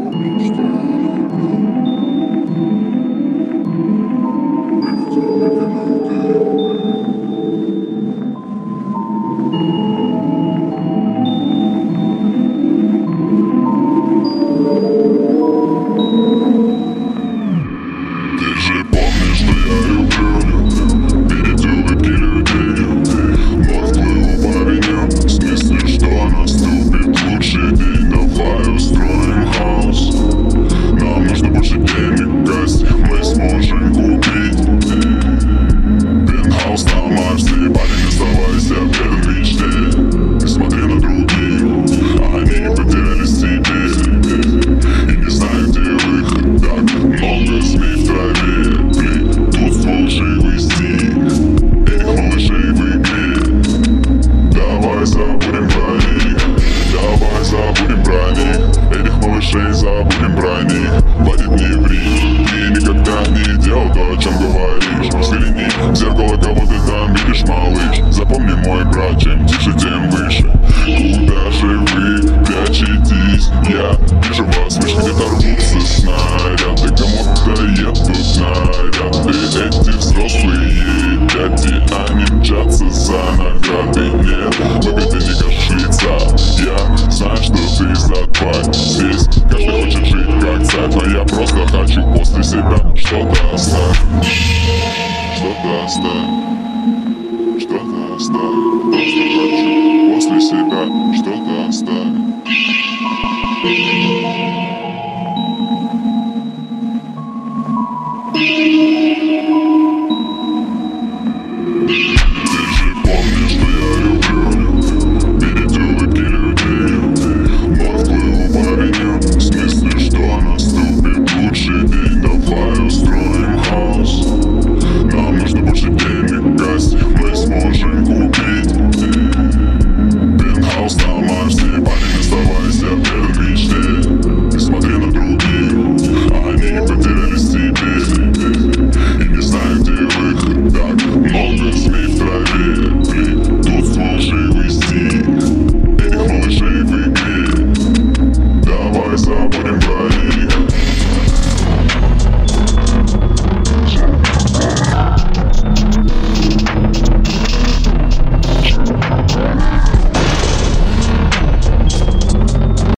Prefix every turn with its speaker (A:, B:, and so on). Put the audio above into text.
A: Забудем про них, хватит не ври. Ты никогда не делал то, о чем говоришь. Взгляни в зеркало, кого ты там видишь, малыш. Запомни, мой брат, чем тише, тем выше. Куда же вы прячетесь? Я вижу вас, лишь где-то рвутся снаряды. Кому-то едут наряды. Эти взрослые дяди, они мчатся за наградой. Нет, выгоды не кашица. Я знаю, что ты задбай. Здесь каждый хочет жить как царь, но я просто хочу после себя что-то оставить. Что-то оставить. Что-то оставить. Просто хочу после себя что-то оставить.